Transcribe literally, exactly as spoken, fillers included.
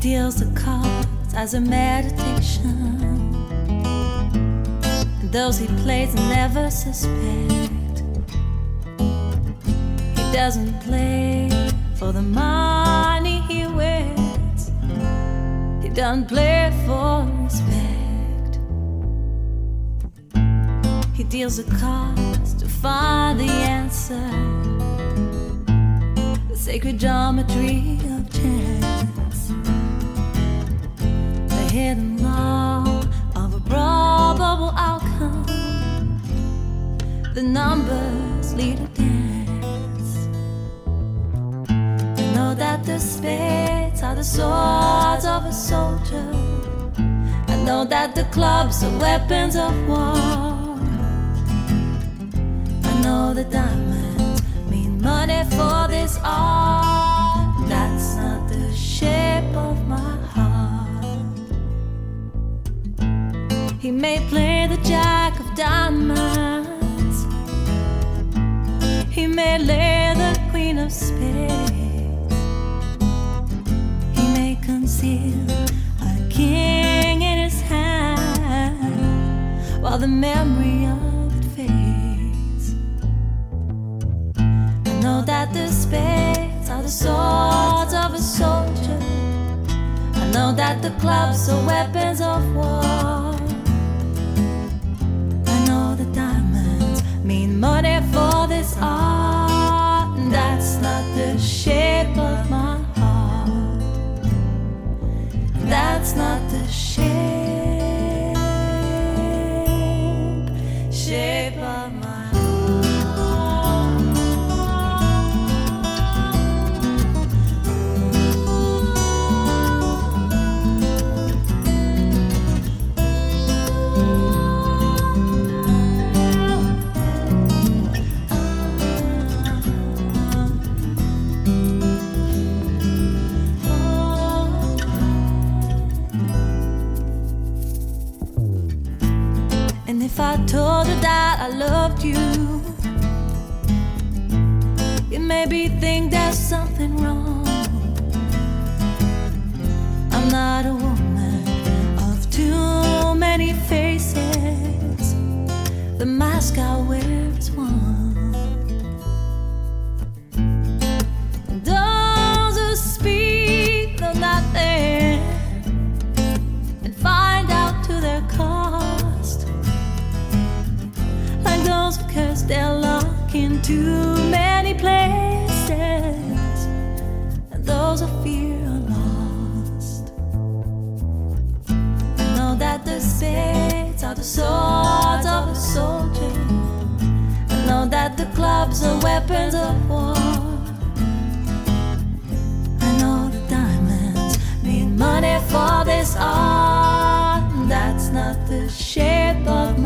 deals the cards as a meditation. And those he plays never suspect. He doesn't play for the money he wins. He doesn't play for respect. He deals the cards to find the answer, the sacred geometry of chance, the hidden law of a probable outcome. The numbers lead a dance. I know that the spades are the swords of a soldier. I know that the clubs are weapons of war. I know the diamonds mean money for this art. That's not the shape of my heart. He may play the jack of diamonds. He may lay the queen of spades. He may conceal a king in his hand while the memory of it fades. I know that the spades are the swords of a soldier. I know that the clubs are weapons of war. I know the diamonds mean money for this art. That's not the shape of my heart. That's not the shape, shape of my heart. And if I told you that I loved you, you maybe think there's something wrong. I'm not a woman of too many faces. The mask I wear is one. Those who speak know nothing and find out to their cost. Like those who curse their luck in too many places, and those who fear are lost. I know that the spades are the swords of a soldier. I know that the clubs are weapons of war. I know the diamonds mean money for this art. That's not the shape of